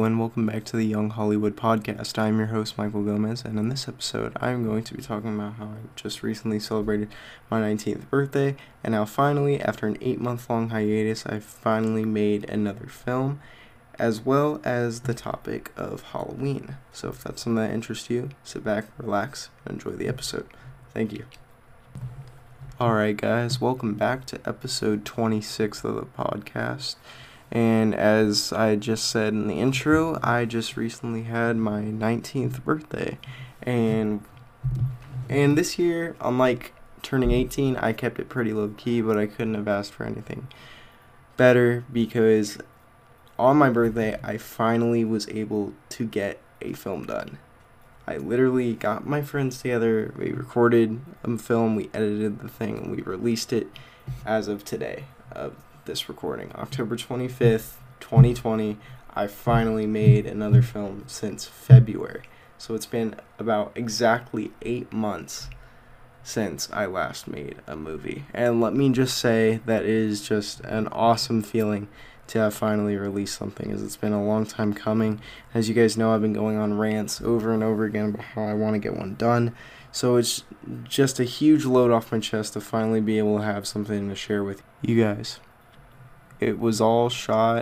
and welcome back to the Young Hollywood Podcast. I'm your host, Michael Gomez, and in this episode, I'm going to be talking about how I just recently celebrated my 19th birthday, and how finally, after an 8-month-long hiatus, I finally made another film, as well as the topic of Halloween. So if that's something that interests you, sit back, relax, and enjoy the episode. Thank you. Alright guys, welcome back to episode 26 of the podcast. And as I just said in the intro, I just recently had my 19th birthday. And this year, unlike turning 18, I kept it pretty low key, but I couldn't have asked for anything better because on my birthday, I finally was able to get a film done. I literally got my friends together, we recorded a film, we edited the thing, and we released it as of today of this recording, October 25th, 2020. I finally made another film since February. So it's been about exactly 8 months since I last made a movie. And let me just say that it is just an awesome feeling to have finally released something, as it's been a long time coming. As you guys know, I've been going on rants over and over again about how I want to get one done. So it's just a huge load off my chest to finally be able to have something to share with you guys. It was all shot,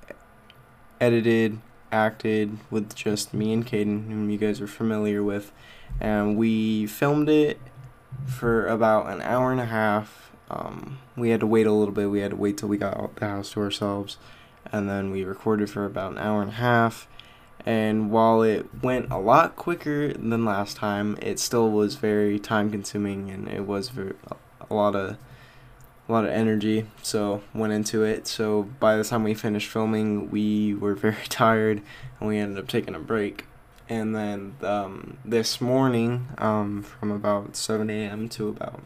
edited, acted with just me and Caden, whom you guys are familiar with. And we filmed it for about an hour and a half. We had to wait a little bit. We had to wait till we got out the house to ourselves. And then we recorded for about an hour and a half. And while it went a lot quicker than last time, it still was very time consuming, and it was a lot of energy went into it. So by the time we finished filming, we were very tired, and we ended up taking a break. And then this morning, from about 7 a.m. to about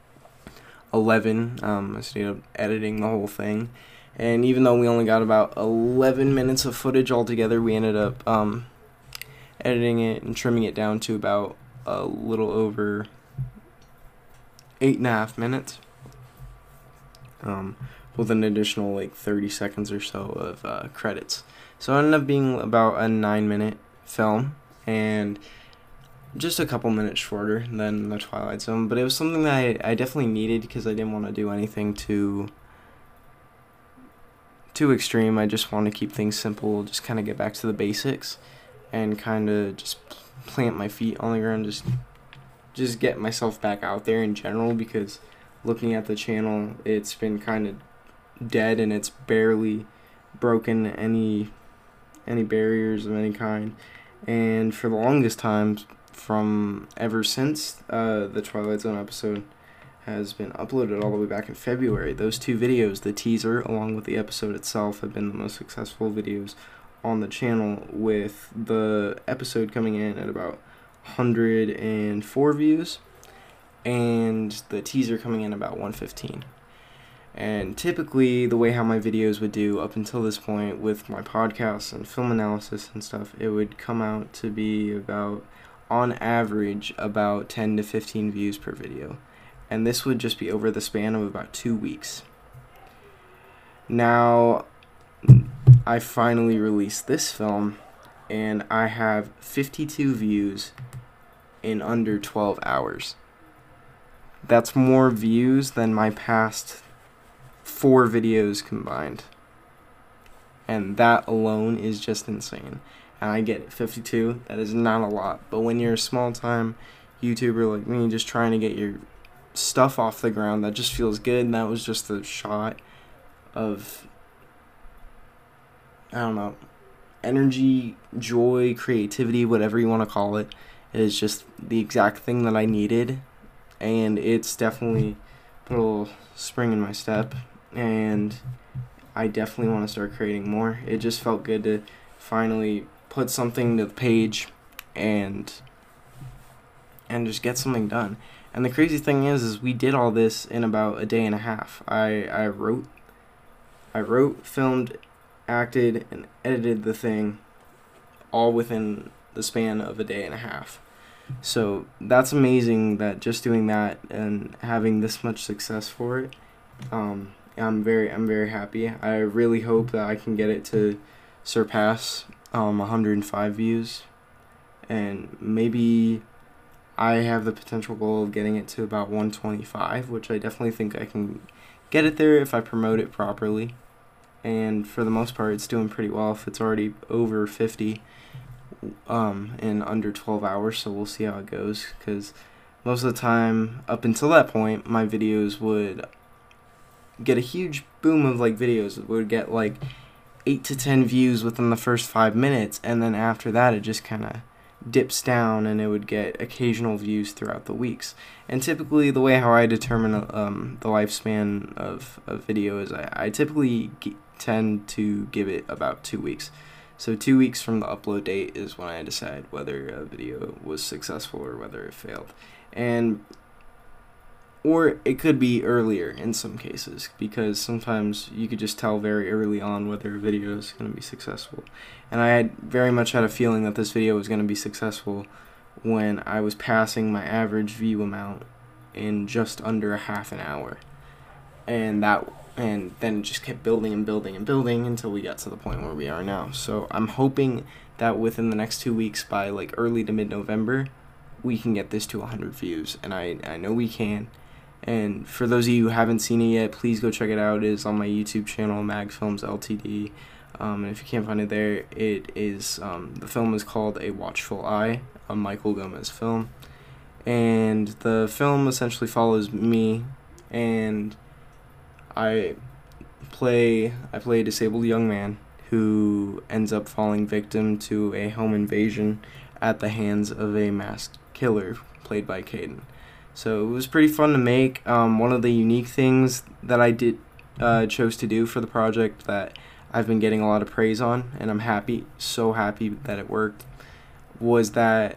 11, I stayed up editing the whole thing. And even though we only got about 11 minutes of footage altogether, we ended up editing it and trimming it down to about a little over 8.5 minutes. With an additional 30 seconds or so of credits. So it ended up being about a 9-minute film, and just a couple minutes shorter than The Twilight Zone, but it was something that I definitely needed because I didn't want to do anything too extreme. I just want to keep things simple, just kind of get back to the basics, and kind of just plant my feet on the ground, just get myself back out there in general, because looking at the channel, it's been kind of dead, and it's barely broken any barriers of any kind. And for the longest time, from ever since the Twilight Zone episode has been uploaded all the way back in February, those two videos, the teaser along with the episode itself, have been the most successful videos on the channel, with the episode coming in at about 104 views. And the teaser coming in about 115. And typically, the way how my videos would do up until this point with my podcasts and film analysis and stuff, it would come out to be about, on average, about 10 to 15 views per video. And this would just be over the span of about 2 weeks. Now, I finally released this film, and I have 52 views in under 12 hours. That's more views than my past 4 videos combined. And that alone is just insane. And I get it, 52, that is not a lot. But when you're a small-time YouTuber like me, just trying to get your stuff off the ground, that just feels good. And that was just the shot of, I don't know, energy, joy, creativity, whatever you want to call it. It is just the exact thing that I needed. And it's definitely put a little spring in my step, and I definitely want to start creating more. It just felt good to finally put something to the page and just get something done. And the crazy thing is we did all this in about a day and a half. I wrote, filmed, acted, and edited the thing all within the span of a day and a half. So that's amazing, that just doing that and having this much success for it. I'm very happy. I really hope that I can get it to surpass 105 views, and maybe I have the potential goal of getting it to about 125, which I definitely think I can get it there if I promote it properly. And for the most part, it's doing pretty well. If it's already over 50 in under 12 hours, so we'll see how it goes, because most of the time up until that point, my videos would get a huge boom of like videos. It would get like 8 to 10 views within the first 5 minutes, and then after that it just kind of dips down, and it would get occasional views throughout the weeks. And typically the way how I determine the lifespan of a video is I typically tend to give it about 2 weeks. So 2 weeks from the upload date is when I decide whether a video was successful or whether it failed. Or it could be earlier in some cases, because sometimes you could just tell very early on whether a video is going to be successful. And I had very much had a feeling that this video was going to be successful when I was passing my average view amount in just under a half an hour. And then it just kept building and building and building until we got to the point where we are now. So I'm hoping that within the next 2 weeks, by like early to mid-November, we can get this to 100 views, and I know we can. And for those of you who haven't seen it yet, please go check it out. It is on my YouTube channel, Mag Films Ltd. And if you can't find it there, it is the film is called A Watchful Eye, a Michael Gomez film. And the film essentially follows me, and I play a disabled young man who ends up falling victim to a home invasion at the hands of a masked killer played by Caden. So it was pretty fun to make. One of the unique things that I chose to do for the project that I've been getting a lot of praise on, and I'm happy, so happy that it worked, was that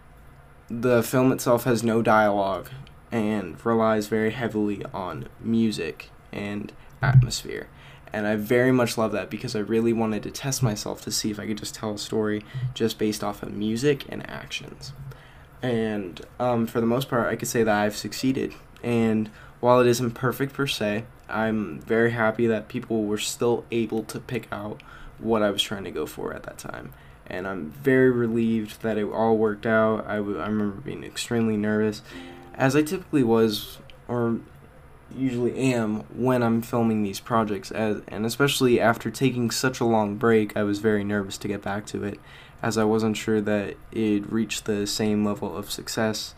the film itself has no dialogue and relies very heavily on music and atmosphere. And I very much love that, because I really wanted to test myself to see if I could just tell a story just based off of music and actions. And for the most part, I could say that I've succeeded. And while it isn't perfect per se, I'm very happy that people were still able to pick out what I was trying to go for at that time. And I'm very relieved that it all worked out. I remember being extremely nervous, as I typically was, or usually am, when I'm filming these projects. And especially after taking such a long break, I was very nervous to get back to it, as I wasn't sure that it reached the same level of success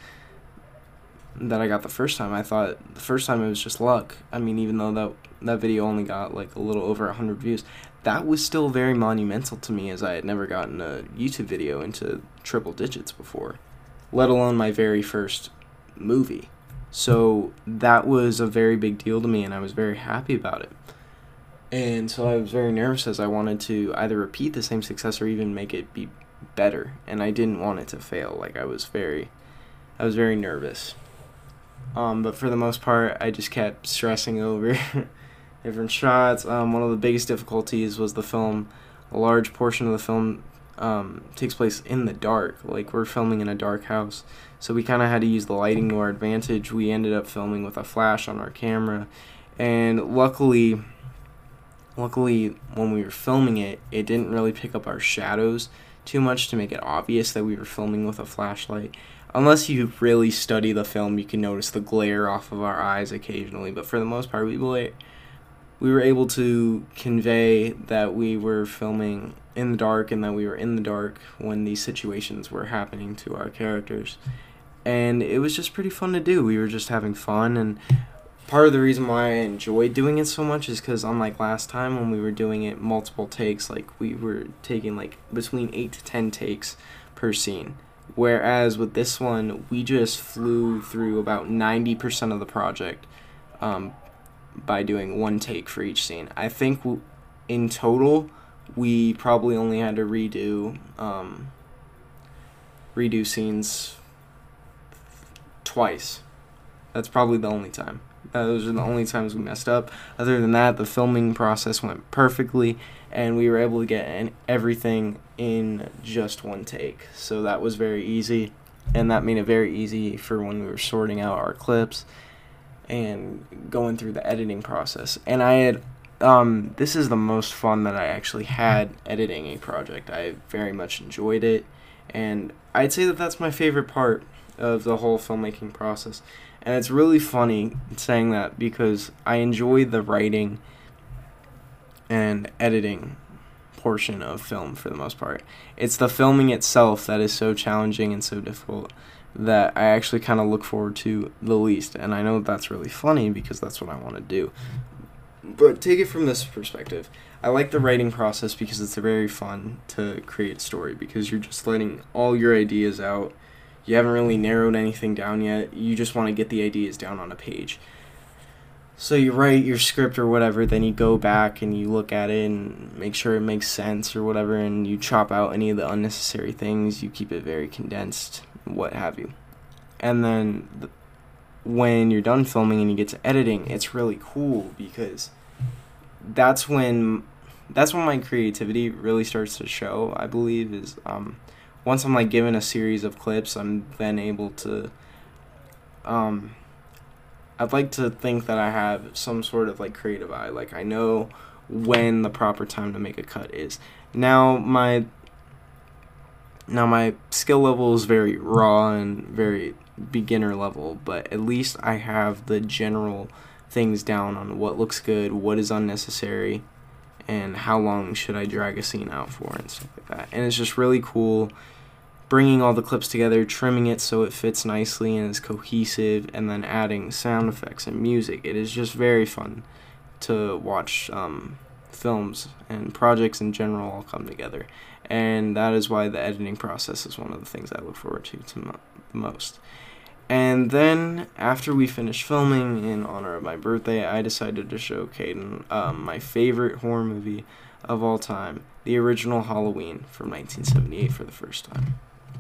that I got the first time. I thought the first time it was just luck. I mean, even though that video only got like a little over 100 views, that was still very monumental to me, as I had never gotten a YouTube video into triple digits before, let alone my very first movie. So that was a very big deal to me, and I was very happy about it. And so I was very nervous, as I wanted to either repeat the same success or even make it be better. And I didn't want it to fail. Like, I was very nervous. But for the most part, I just kept stressing over different shots. One of the biggest difficulties was the film. A large portion of the film takes place in the dark. Like, we're filming in a dark house. So we kind of had to use the lighting to our advantage. We ended up filming with a flash on our camera. And luckily, when we were filming it, it didn't really pick up our shadows too much to make it obvious that we were filming with a flashlight. Unless you really study the film, you can notice the glare off of our eyes occasionally. But for the most part, we were able to convey that we were filming in the dark, and that we were in the dark when these situations were happening to our characters. And it was just pretty fun to do. We were just having fun, and part of the reason why I enjoyed doing it so much is because, unlike last time when we were doing it multiple takes, like, we were taking like between 8 to 10 takes per scene. Whereas with this one, we just flew through about 90% of the project by doing one take for each scene. I think in total, we probably only had to redo scenes twice. That's probably the only time. Those are the only times we messed up. Other than that, the filming process went perfectly, and we were able to get everything in just one take. So that was very easy, and that made it very easy for when we were sorting out our clips and going through the editing process. And I had this is the most fun that I actually had editing a project. I very much enjoyed it, and I'd say that that's my favorite part of the whole filmmaking process. And it's really funny saying that because I enjoy the writing and editing portion of film for the most part. It's the filming itself that is so challenging and so difficult that I actually kind of look forward to the least. And I know that's really funny because that's what I want to do. But take it from this perspective. I like the writing process because it's very fun to create a story because you're just letting all your ideas out. You haven't really narrowed anything down yet. You just want to get the ideas down on a page. So you write your script or whatever, then you go back and you look at it and make sure it makes sense or whatever, and you chop out any of the unnecessary things. You keep it very condensed, what have you. And then when you're done filming and you get to editing, it's really cool because that's when my creativity really starts to show, I believe, is once I'm like given a series of clips, I'm then able to I'd like to think that I have some sort of like creative eye. Like I know when the proper time to make a cut is. Now my skill level is very raw and very beginner level, but at least I have the general things down on what looks good, what is unnecessary, and how long should I drag a scene out for and stuff like that. And it's just really cool bringing all the clips together, trimming it so it fits nicely and is cohesive, and then adding sound effects and music. It is just very fun to watch films and projects in general all come together. And that is why the editing process is one of the things I look forward to the most. And then, after we finished filming in honor of my birthday, I decided to show Caden my favorite horror movie of all time, the original Halloween from 1978 for the first time.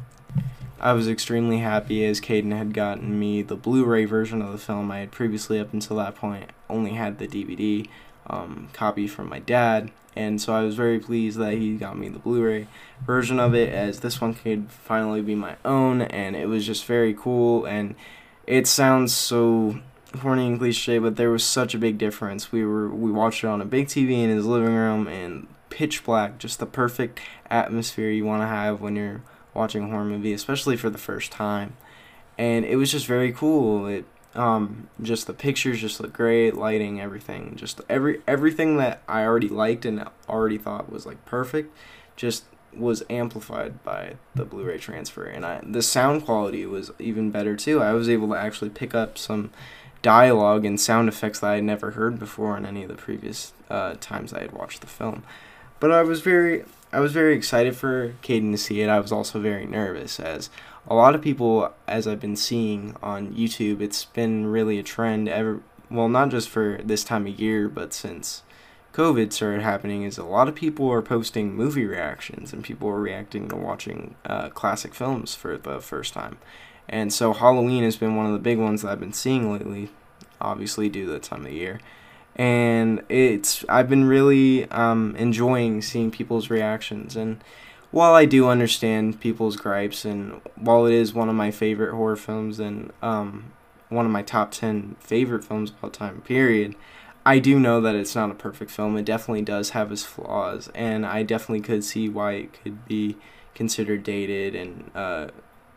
I was extremely happy as Caden had gotten me the Blu-ray version of the film. I had previously, up until that point, only had the DVD copy from my dad, and so I was very pleased that he got me the Blu-ray version of it, as this one could finally be my own, and it was just very cool. And it sounds so corny and cliche, but there was such a big difference. We watched it on a big TV in his living room, and pitch black, just the perfect atmosphere you want to have when you're watching a horror movie, especially for the first time. And it was just very cool. It just the pictures just look great, lighting, everything, just everything that I already liked and already thought was like perfect just was amplified by the Blu-ray transfer. And the sound quality was even better too. I was able to actually pick up some dialogue and sound effects that I had never heard before in any of the previous times I had watched the film. But I was very excited for Caden to see it. I was also very nervous, as a lot of people, as I've been seeing on YouTube, it's been really a trend not just for this time of year, but since COVID started happening, is a lot of people are posting movie reactions and people are reacting to watching classic films for the first time. And so Halloween has been one of the big ones that I've been seeing lately, obviously due to the time of year. And I've been really enjoying seeing people's reactions. And while I do understand people's gripes, and while it is one of my favorite horror films and one of my top 10 favorite films of all time, period, I do know that it's not a perfect film. It definitely does have its flaws, and I definitely could see why it could be considered dated and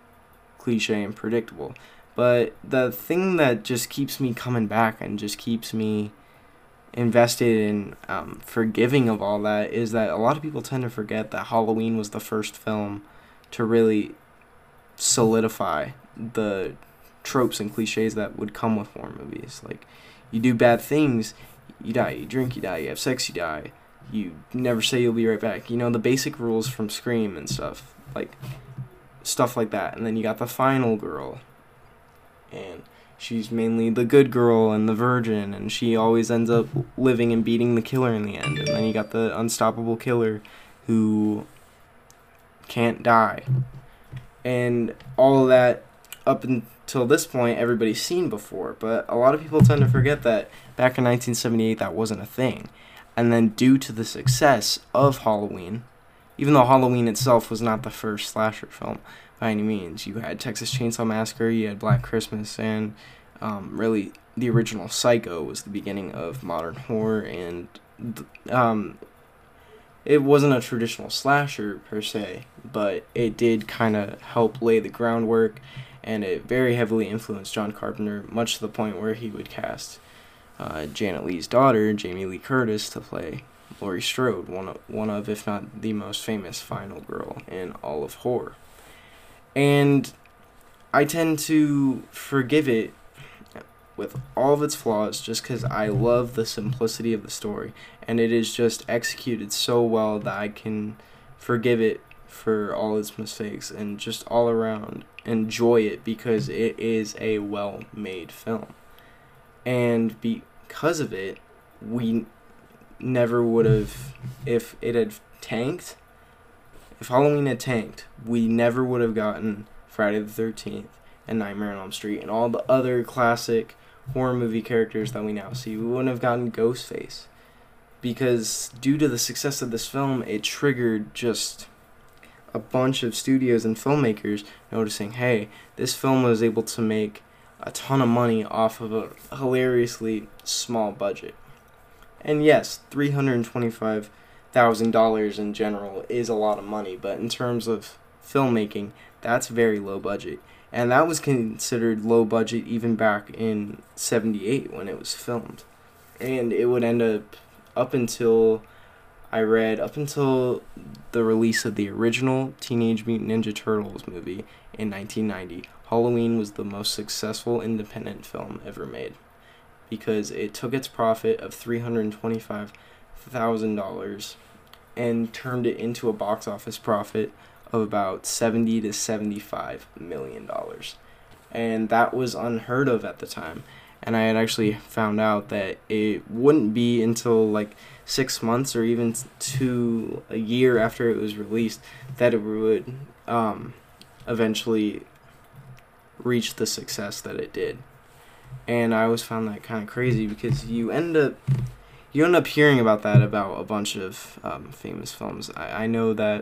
cliche and predictable. But the thing that just keeps me coming back and just keeps me invested in forgiving of all that is that a lot of people tend to forget that Halloween was the first film to really solidify the tropes and cliches that would come with horror movies. Like, you do bad things, you die. You drink, you die. You have sex, you die. You never say you'll be right back. You know, the basic rules from Scream and stuff like that. And then you got the final girl, and she's mainly the good girl and the virgin, and she always ends up living and beating the killer in the end. And then you got the unstoppable killer who can't die. And all of that, up until this point, everybody's seen before. But a lot of people tend to forget that back in 1978, that wasn't a thing. And then due to the success of Halloween, even though Halloween itself was not the first slasher film by any means, you had Texas Chainsaw Massacre, you had Black Christmas, and really the original Psycho was the beginning of modern horror and it wasn't a traditional slasher per se, but it did kind of help lay the groundwork, and it very heavily influenced John Carpenter, much to the point where he would cast Janet Leigh's daughter, Jamie Lee Curtis, to play Laurie Strode, one of, if not the most famous final girl in all of horror. And I tend to forgive it with all of its flaws just because I love the simplicity of the story, and it is just executed so well that I can forgive it for all its mistakes and just all around enjoy it because it is a well-made film. And because of it, we never would have, if it had tanked, if Halloween had tanked, we never would have gotten Friday the 13th and Nightmare on Elm Street and all the other classic horror movie characters that we now see. We wouldn't have gotten Ghostface, because due to the success of this film, it triggered just a bunch of studios and filmmakers noticing, hey, this film was able to make a ton of money off of a hilariously small budget. And yes, $325,000 in general is a lot of money, but in terms of filmmaking, that's very low budget. And that was considered low budget even back in 78 when it was filmed. And it would end up until the release of the original Teenage Mutant Ninja Turtles movie in 1990, Halloween was the most successful independent film ever made, because it took its profit of $325,000 and turned it into a box office profit of about $70 to $75 million. And that was unheard of at the time. And I had actually found out that it wouldn't be until like 6 months or even to a year after it was released that it would eventually reach the success that it did. And I always found that kind of crazy, because you end up hearing about that about a bunch of famous films. I know that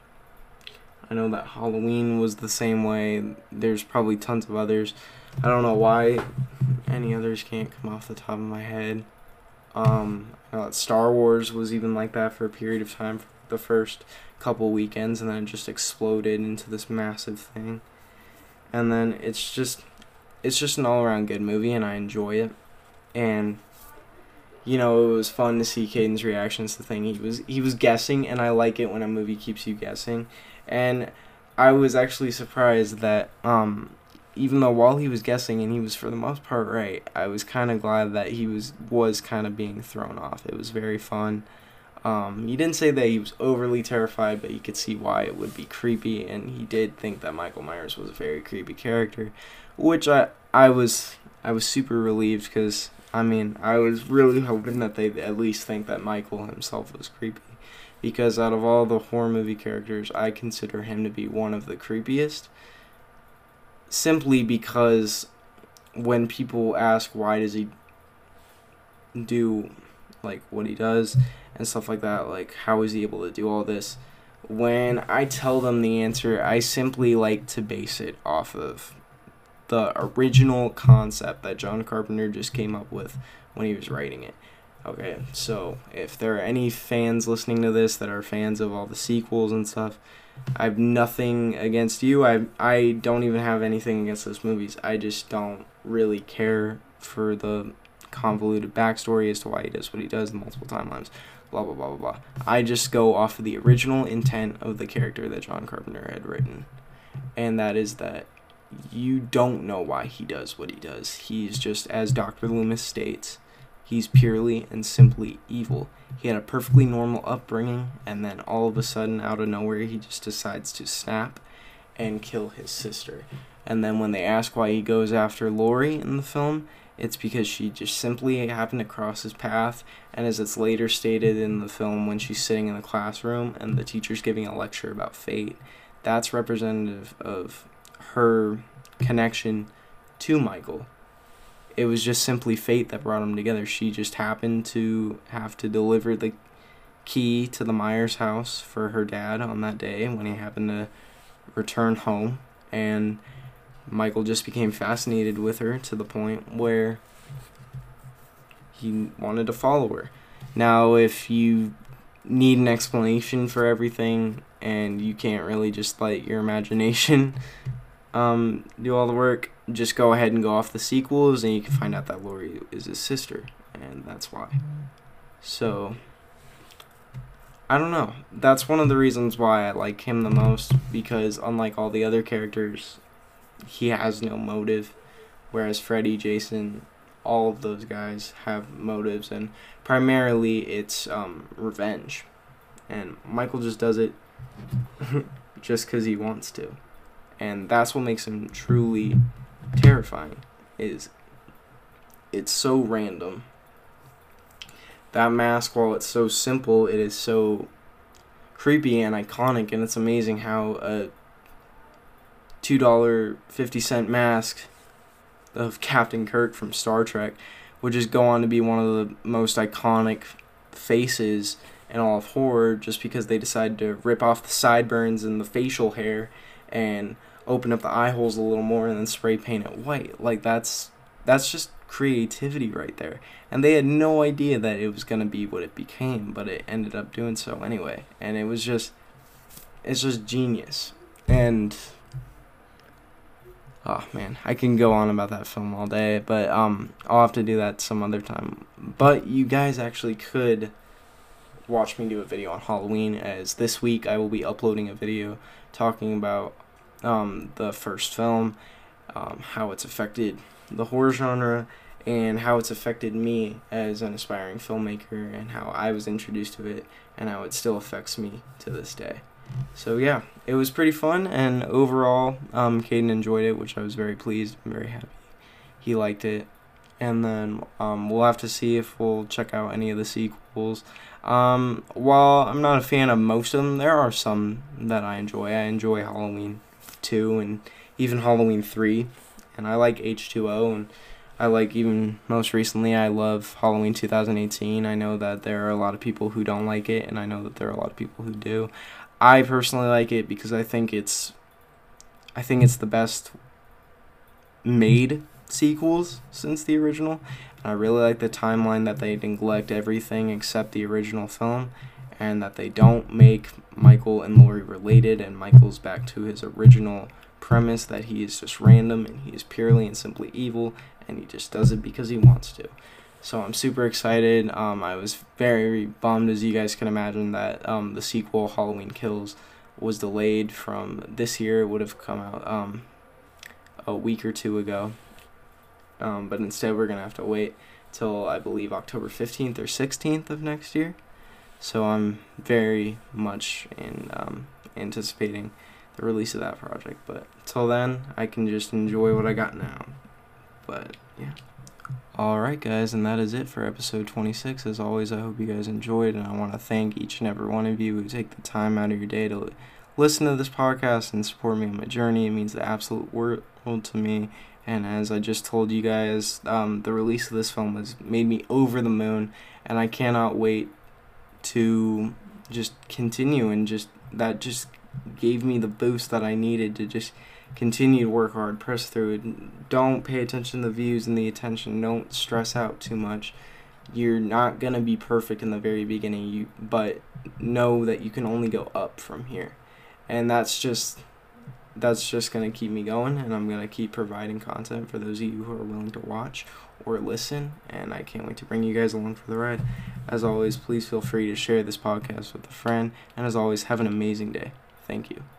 Halloween was the same way. There's probably tons of others. I don't know why any others can't come off the top of my head. I know that Star Wars was even like that for a period of time, for the first couple weekends, and then it just exploded into this massive thing. And then it's just an all-around good movie, and I enjoy it. And it was fun to see Caden's reactions to the thing. He was guessing, and I like it when a movie keeps you guessing. And I was actually surprised that even though while he was guessing, and he was for the most part right, I was kind of glad that he was kind of being thrown off. It was very fun. He didn't say that he was overly terrified, but you could see why it would be creepy, and he did think that Michael Myers was a very creepy character, which I was super relieved, because I was really hoping that they'd at least think that Michael himself was creepy, because out of all the horror movie characters, I consider him to be one of the creepiest, simply because when people ask why does he do like what he does and stuff like that, like how is he able to do all this, when I tell them the answer, I simply like to base it off of the original concept that John Carpenter just came up with when he was writing it. Okay, so if there are any fans listening to this that are fans of all the sequels and stuff, I have nothing against you. I don't even have anything against those movies. I just don't really care for the convoluted backstory as to why he does what he does, the multiple timelines, blah, blah, blah, blah, blah. I just go off of the original intent of the character that John Carpenter had written, and that is that you don't know why he does what he does. He's just, as Dr. Loomis states, he's purely and simply evil. He had a perfectly normal upbringing, and then all of a sudden, out of nowhere, he just decides to snap and kill his sister. And then when they ask why he goes after Laurie in the film, it's because she just simply happened to cross his path, and as it's later stated in the film when she's sitting in the classroom and the teacher's giving a lecture about fate, that's representative of her connection to Michael. It was just simply fate that brought them together. She just happened to have to deliver the key to the Myers house for her dad on that day when he happened to return home, and Michael just became fascinated with her to the point where he wanted to follow her. Now, if you need an explanation for everything and you can't really just let your imagination do all the work, just go ahead and go off the sequels, and you can find out that Laurie is his sister, and that's why. So, I don't know. That's one of the reasons why I like him the most, because unlike all the other characters, he has no motive, whereas Freddy, Jason, all of those guys have motives, and primarily it's revenge. And Michael just does it just because he wants to. And that's what makes him truly terrifying, is it's so random. That mask, while it's so simple, it is so creepy and iconic, and it's amazing how a $2.50 mask of Captain Kirk from Star Trek would just go on to be one of the most iconic faces in all of horror, just because they decided to rip off the sideburns and the facial hair and open up the eye holes a little more and then spray paint it white. Like, that's just creativity right there. And they had no idea that it was going to be what it became, but it ended up doing so anyway. And it's just genius. And oh man, I can go on about that film all day, but I'll have to do that some other time. But you guys actually could watch me do a video on Halloween, as this week I will be uploading a video talking about the first film, how it's affected the horror genre, and how it's affected me as an aspiring filmmaker, and how I was introduced to it, and how it still affects me to this day. So yeah, it was pretty fun, and overall, Caden enjoyed it, which I was very pleased. I'm very happy he liked it. And then we'll have to see if we'll check out any of the sequels. While I'm not a fan of most of them, there are some that I enjoy. I enjoy Halloween 2 and even Halloween 3, and I like H2O, and I like, even most recently, I love Halloween 2018. I know that there are a lot of people who don't like it, and I know that there are a lot of people who do. I personally like it because I think it's the best made sequels since the original. And I really like the timeline that they neglect everything except the original film, and that they don't make Michael and Laurie related, and Michael's back to his original premise that he is just random and he is purely and simply evil, and he just does it because he wants to. So I'm super excited. I was very bummed, as you guys can imagine, that the sequel, Halloween Kills, was delayed from this year. It would have come out a week or two ago. But instead we're going to have to wait till, I believe, October 15th or 16th of next year. So I'm very much anticipating the release of that project. But till then, I can just enjoy what I got now. But yeah. Alright guys, and that is it for episode 26. As always, I hope you guys enjoyed, and I want to thank each and every one of you who take the time out of your day to listen to this podcast and support me on my journey. It means the absolute world to me. And as I just told you guys, the release of this film has made me over the moon, and I cannot wait to just continue, and that just gave me the boost that I needed to just continue to work hard, press through it. Don't pay attention to the views and the attention. Don't stress out too much. You're not going to be perfect in the very beginning, but know that you can only go up from here. And that's just going to keep me going, and I'm going to keep providing content for those of you who are willing to watch or listen, and I can't wait to bring you guys along for the ride. As always, please feel free to share this podcast with a friend, and as always, have an amazing day. Thank you.